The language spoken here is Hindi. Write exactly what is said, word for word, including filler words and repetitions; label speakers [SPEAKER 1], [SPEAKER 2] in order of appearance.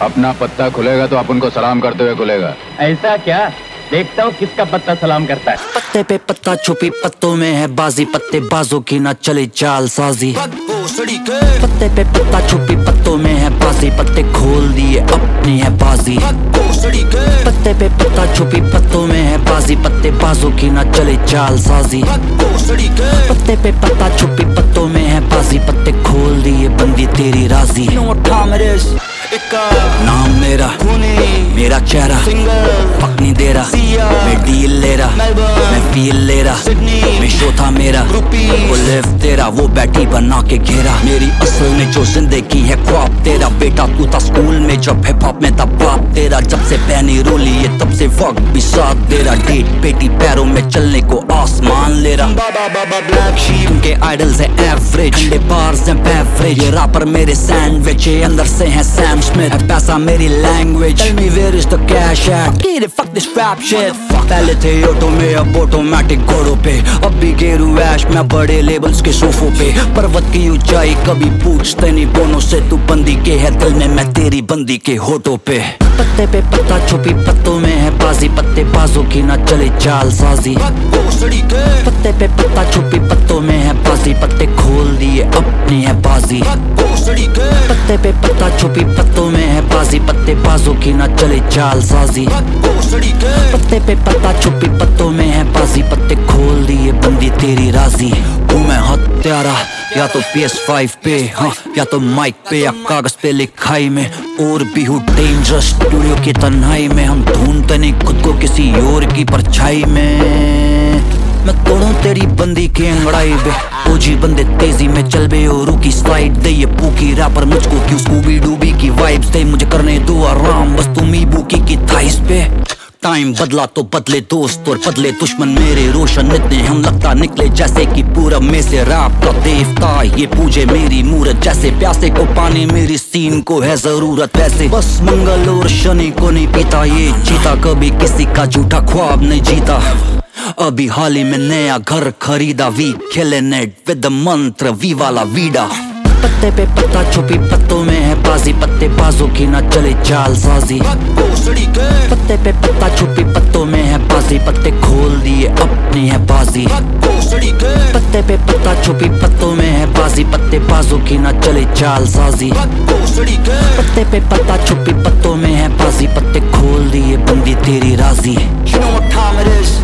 [SPEAKER 1] अपना पत्ता खुलेगा तो अपन को सलाम करते हुए खुलेगा।
[SPEAKER 2] ऐसा क्या? देखता हूँ किसका पत्ता सलाम करता है।
[SPEAKER 3] पत्ते पे पत्ता छुपी पत्तों में है बाजी, पत्ते बाजों की ना चले चाल साजी। पत्ते पे पत्ता छुपी पत्तों में है बाजी, पत्ते खोल दिए अपनी है बाजी। पत्ते पे पत्ता छुपी पत्तों में है बाजी, पत्ते बाजों की ना चले चाल साजी। पत्ते पे पत्ता छुपी पत्तों में है बाजी, पत्ते खोल दिए बंदी तेरी राजी। नाम मेरा मेरा चेहरा फक नहीं दे रहा, मैं डील ले रहा, मैं फील ले रहा, मैं शो था मेरा, वो लिव तेरा, वो बैठी बना के घेरा। मेरी असल में जो जिंदगी है ख्वाब तेरा, बेटा तू था स्कूल में जब हिप हॉप में था बाप तेरा। जब से पहनी रोली है तब से वक्त भी साथ दे रहा, डेट बेटी पैरों में चलने को आसमान ले रहा। उनके आइडल्स है एवरेज, ठंडे बार्स हैं बेवरेज, ये रैपर मेरे सैंडविच, ये अंदर से है सैम स्मिथ, पैसा मेरी language. Tell me where is the cash at? Get it, fuck this rap shit. पहले थे ऑटो में अब ऑटोमेटिक घोड़ों पे, अब भी गेरू ऐश मैं बड़े लेबल्स के सोफों पे। पर्वत की ऊंचाई कभी पूछते नहीं बोनों से, तू बंदी के है दिल में, मैं तेरी बंदी के होठों पे। पत्ते पे पत्ता छुपी पत्तों में है बाजी, पत्ते बाजों की ना चले चाल साजी। पत्ते पे पत्ता छुपी पत्तों में है बाजी, पत्ते खोल दिए अपनी है बाजी। पत्ते पे पत्ता छुपी पत्तों में है बाजी, पत्ते बाजों की ना चले चाल साजी। पत्ते पे पत्ता छुपी पत्तों में है बाजी, पत्ते खोल दिए बंदी तेरी राजी। हूँ मैं हत्यारा या तो पी एस फाइव पे, हाँ या तो माइक पे या कागज पे लिखाई में, और भी हूँ डेंजरस स्टूडियो की तन्हाई में। हम ढूंढते नहीं खुद को किसी और की परछाई में। मैं तोड़ूं तेरी बंदी की अंगड़ाई बे, ओजी बंदे तेजी में चल बे और रुकी स्लाइड दे। ये पूकी रैपर मुझको क्यों स्कूबी डूबी की वाइब्स दे, मुझे करने दो आराम बस तुम ही बुकी की थाइस पे। टाइम बदला तो बदले दोस्त और बदले दुश्मन मेरे, रोशन इतने हम लगता निकले जैसे कि पूरब में से रैप का देवता। ये पूजे मेरी मूरत जैसे प्यासे को पानी, मेरी सीन को है जरूरत वैसे। बस मंगल और शनि को नहीं पीता ये जीता, कभी किसी का झूठा ख्वाब नहीं जीता। अभी हाल ही में नया घर खरीदा, वी खेले नेट विद मंत्र वी वाला वीडा। पत्ते पे पत्ता छुपी पत्तों में है बाजी, पत्ते बाजों की ना चले चाल साजी। पत्ते पे पत्ता छुपी पत्तों में है बाजी, पत्ते खोल दिए अपनी है बाजी। पत्ते पे पत्ता छुपी पत्तों में है बाजी, पत्ते बाजों की ना चले चाल साजी। पत्ते पे पत्ता छुपी पत्तों में है बाजी, पत्ते खोल दिए बंदी तेरी राजी। You know what time it is?